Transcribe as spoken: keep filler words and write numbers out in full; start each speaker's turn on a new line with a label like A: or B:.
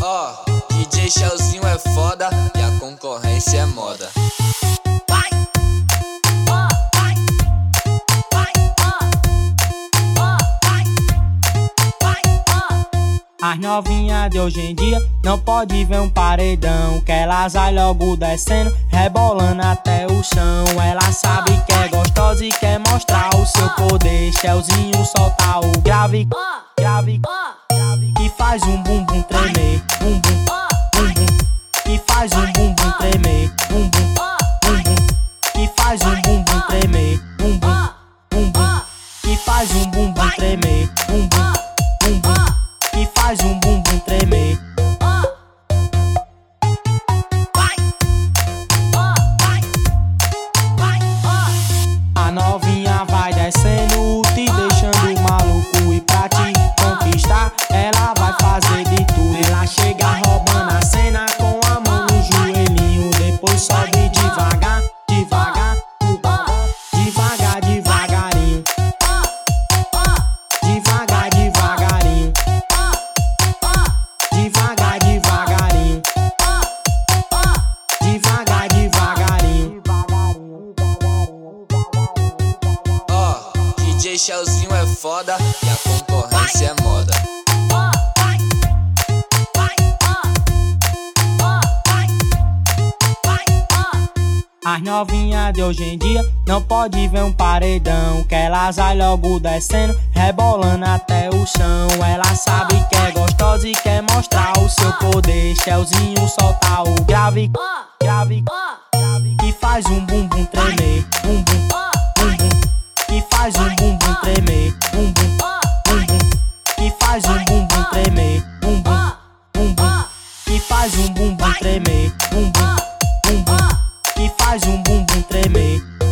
A: Ó, D J Shellzinho é foda e a concorrência é moda.
B: Vai, ó, vai, vai, ó, ó, vai, vai, ó.
C: As novinhas de hoje em dia não pode ver um paredão, que elas vai logo descendo, rebolando até o chão. Ela sabe que é gostosa e quer mostrar o seu poder. Shellzinho solta o grave, grave, grave, que faz um bumbum tremer, bumbum, bumbum, que faz um bumbum tremer, bumbum, bumbum, que faz um bumbum tremer, bumbum, bumbum, que faz um bumbum tremer, bumbum, bumbum, que faz um bumbum tremer. A novinha vai descendo, te deixando maluco, e pra te conquistar ela vai fazer de tudo. Ela chega roubando a cena com a mão no joelhinho, depois sobe devagar, devagar, devagar, devagarinho, devagar, devagarinho, devagar, devagarinho, devagar, devagarinho.
A: Ó, D J Shellzinho é foda e a concorrência é moda.
C: As novinhas de hoje em dia não pode ver um paredão, que elas vai logo descendo, rebolando até o chão. Ela sabe que é gostosa e quer mostrar o seu poder. Shellzinho solta o grave, grave, grave, que faz um bumbum tremer, bumbum, bumbum, que faz um bumbum tremer, bumbum, bumbum, que faz um bumbum tremer, bumbum, bumbum, que faz um bumbum tremer, bumbum, bumbum, que faz um bumbum tremer.